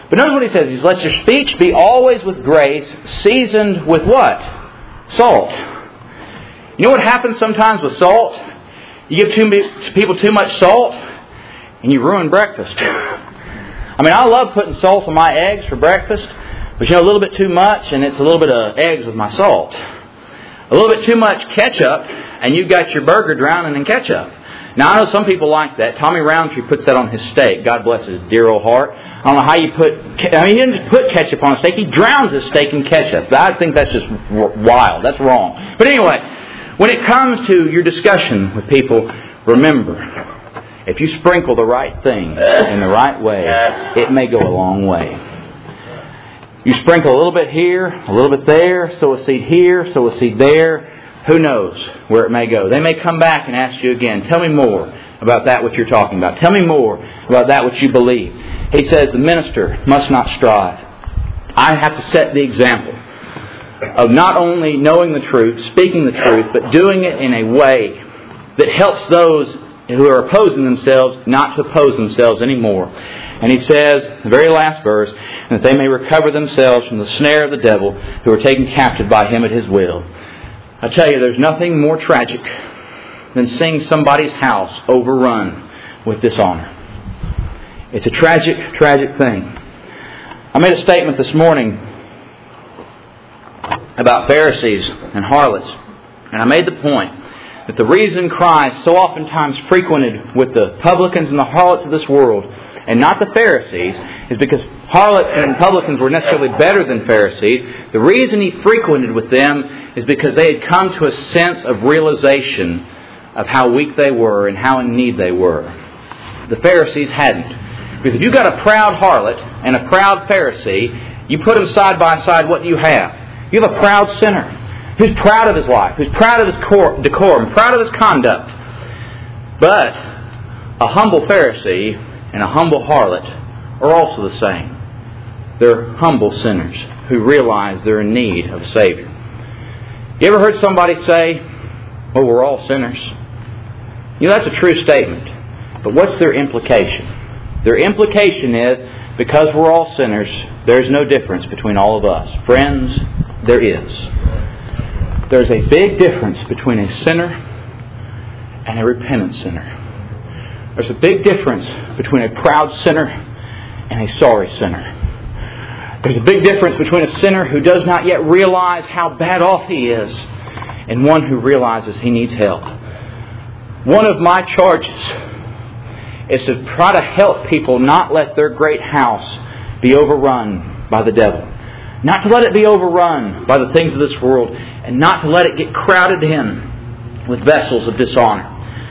But notice what he says. He says, let your speech be always with grace, seasoned with what? Salt. You know what happens sometimes with salt? You give too many people too much salt, and you ruin breakfast. I mean, I love putting salt on my eggs for breakfast, but you know, a little bit too much, and it's a little bit of eggs with my salt. A little bit too much ketchup, and you've got your burger drowning in ketchup. Now, I know some people like that. Tommy Roundtree puts that on his steak. God bless his dear old heart. I don't know how you put... I mean, he didn't just put ketchup on a steak. He drowns his steak in ketchup. I think that's just wild. That's wrong. But anyway, when it comes to your discussion with people, remember, if you sprinkle the right thing in the right way, it may go a long way. You sprinkle a little bit here, a little bit there, sow a seed here, sow a seed there. Who knows where it may go? They may come back and ask you again, tell me more about that which you're talking about. Tell me more about that which you believe. He says the minister must not strive. I have to set the example of not only knowing the truth, speaking the truth, but doing it in a way that helps those who are opposing themselves not to oppose themselves anymore. And he says, the very last verse, that they may recover themselves from the snare of the devil who are taken captive by him at his will. I tell you, there's nothing more tragic than seeing somebody's house overrun with dishonor. It's a tragic, tragic thing. I made a statement this morning about Pharisees and harlots. And I made the point that the reason Christ so oftentimes frequented with the publicans and the harlots of this world and not the Pharisees is because harlots and publicans were necessarily better than Pharisees. The reason He frequented with them is because they had come to a sense of realization of how weak they were and how in need they were. The Pharisees hadn't. Because if you've got a proud harlot and a proud Pharisee, you put them side by side, what do you have? You have a proud sinner who's proud of his life, who's proud of his decorum, proud of his conduct. But a humble Pharisee and a humble harlot are also the same. They're humble sinners who realize they're in need of a Savior. You ever heard somebody say, well, we're all sinners? You know, that's a true statement. But what's their implication? Their implication is, because we're all sinners, there's no difference between all of us. Friends, there is. There's a big difference between a sinner and a repentant sinner. There's a big difference between a proud sinner and a sorry sinner. There's a big difference between a sinner who does not yet realize how bad off he is and one who realizes he needs help. One of my charges is to try to help people not let their great house be overrun by the devil. Not to let it be overrun by the things of this world, and not to let it get crowded in with vessels of dishonor.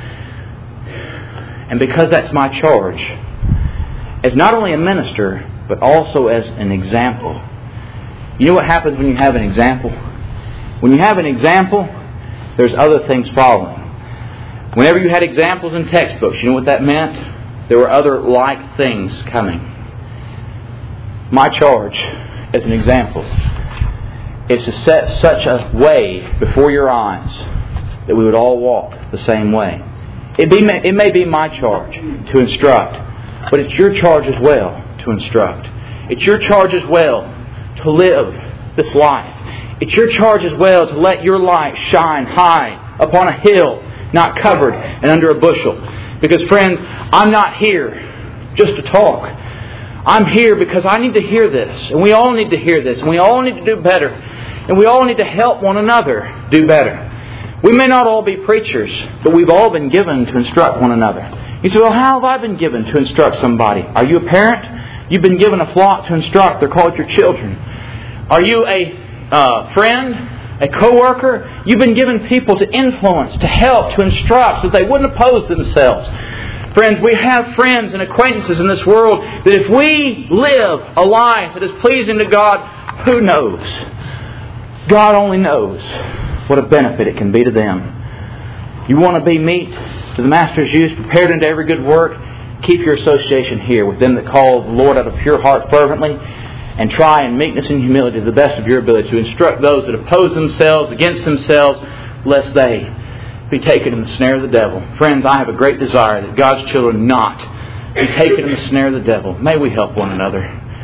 And because that's my charge, as not only a minister, but also as an example. You know what happens when you have an example? When you have an example, there's other things following. Whenever you had examples in textbooks, you know what that meant? There were other like things coming. My charge, as an example, is to set such a way before your eyes that we would all walk the same way. It, be, it may be my charge to instruct, but it's your charge as well to instruct. It's your charge as well to live this life. It's your charge as well to let your light shine high upon a hill, not covered and under a bushel. Because friends, I'm not here just to talk. I'm here because I need to hear this. And we all need to hear this. And we all need to do better. And we all need to help one another do better. We may not all be preachers, but we've all been given to instruct one another. You say, well, how have I been given to instruct somebody? Are you a parent? You've been given a flock to instruct. They're called your children. Are you a uh, friend? A co-worker? You've been given people to influence, to help, to instruct so that they wouldn't oppose themselves. Friends, we have friends and acquaintances in this world that if we live a life that is pleasing to God, who knows? God only knows what a benefit it can be to them. You want to be meat to the Master's use, prepared unto every good work? Keep your association here with them that call the Lord out of pure heart fervently, and try in meekness and humility to the best of your ability to instruct those that oppose themselves against themselves, lest they be taken in the snare of the devil. Friends, I have a great desire that God's children not be taken in the snare of the devil. May we help one another.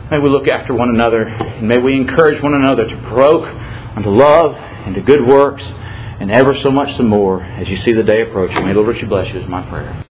May we look after one another, and may we encourage one another to provoke unto love and to good works, and ever so much some more as you see the day approaching. May the Lord richly bless you is my prayer.